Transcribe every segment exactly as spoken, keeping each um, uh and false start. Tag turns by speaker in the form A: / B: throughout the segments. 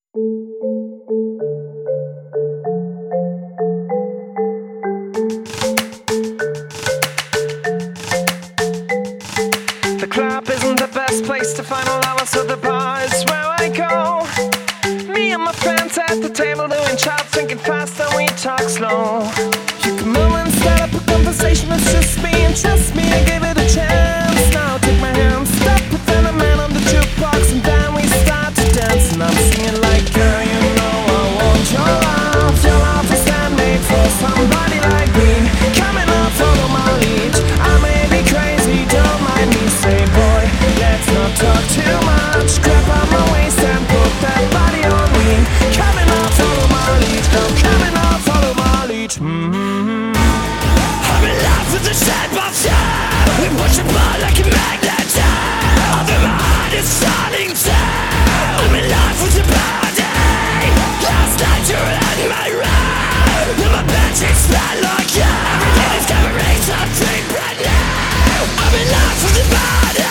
A: The club isn't the best place to find all lovers, so the bar is where I go. Me and my friends at the table doing shots, drinking fast and we talk slow. You come over and start up a conversation, it's just me and trust me, I gave it a chance. Now take my hand, stop, put down a man on the jukebox, and then we start to dance. And I'm singing like, girl, you know I want your love. Your love is handmade for somebody like me. Coming up, follow my lead. I may be crazy, don't mind me. Say, boy, let's not talk too much. Grab on my waist and put that body on me. Coming up, follow my lead. Come coming up, follow my lead. Mm-hmm.
B: I'm in love with the shape of you. We push apart like a magnet. Although my heart is starting to. I'm in love with your body. Last night you were in my room. Now my bed sheets smell like you. Every day discovering something brand new. I'm in love with your body.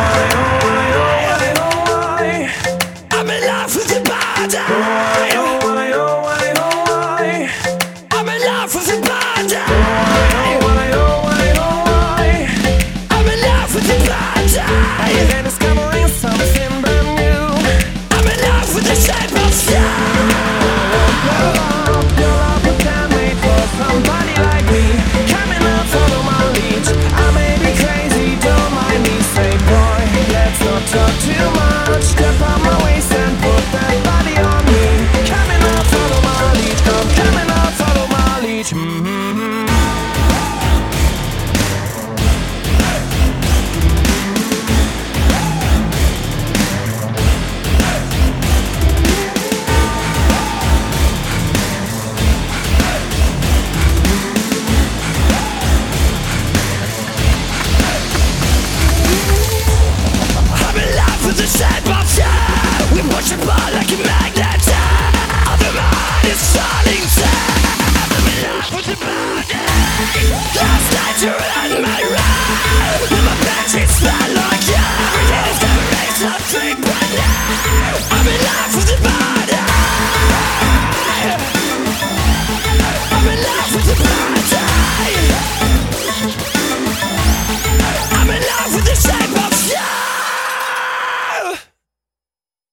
B: I'm in love with your body. I'm in love with your body. I'm in love with your body.
A: And then discovering something brand new.
B: I'm in love with the shape of you.
A: Your love, your love was handmade for somebody like me. Coming up, follow my lead. I may be crazy, don't mind me. Say, boy, let's not talk too much. Step on my waist and put that body on me. Coming up, follow my lead. Come coming up, follow my lead. Mm-hmm.
B: I'm in love with the shape of you. We push apart like a magnet. Although my heart is starting to. I'm in love with your body. Last night you were in my room. Now my bed sheets smell like you. Every day discovering something brand new. I'm in love with your body.